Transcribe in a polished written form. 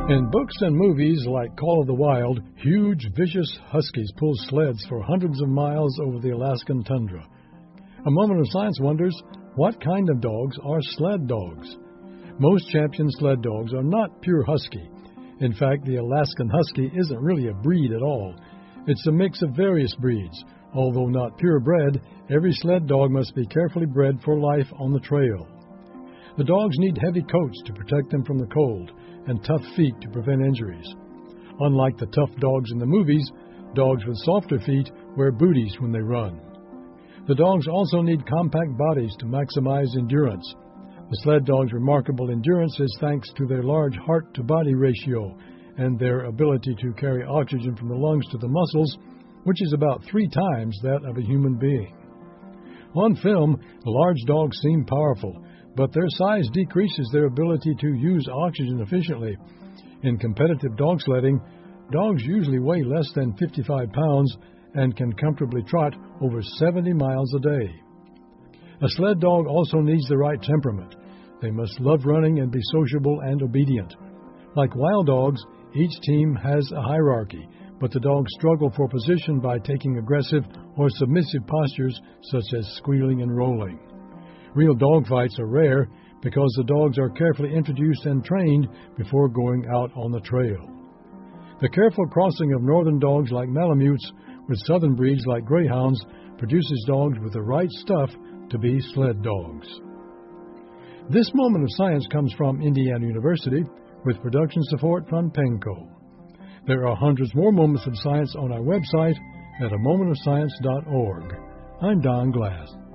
In books and movies like Call of the Wild, huge, vicious huskies pull sleds for hundreds of miles over the Alaskan tundra. A Moment of Science wonders, what kind of dogs are sled dogs? Most champion sled dogs are not pure husky. In fact, the Alaskan husky isn't really a breed at all. It's a mix of various breeds. Although not purebred, every sled dog must be carefully bred for life on the trail. The dogs need heavy coats to protect them from the cold and tough feet to prevent injuries. Unlike the tough dogs in the movies, dogs with softer feet wear booties when they run. The dogs also need compact bodies to maximize endurance. The sled dog's remarkable endurance is thanks to their large heart-to-body ratio and their ability to carry oxygen from the lungs to the muscles, which is about 3 times that of a human being. On film, the large dogs seem powerful, but their size decreases their ability to use oxygen efficiently. In competitive dog sledding, dogs usually weigh less than 55 pounds and can comfortably trot over 70 miles a day. A sled dog also needs the right temperament. They must love running and be sociable and obedient. Like wild dogs, each team has a hierarchy, but the dogs struggle for position by taking aggressive or submissive postures such as squealing and rolling. Real dog fights are rare because the dogs are carefully introduced and trained before going out on the trail. The careful crossing of northern dogs like Malamutes with southern breeds like Greyhounds produces dogs with the right stuff to be sled dogs. This Moment of Science comes from Indiana University with production support from Penco. There are hundreds more moments of science on our website at amomentofscience.org. I'm Don Glass.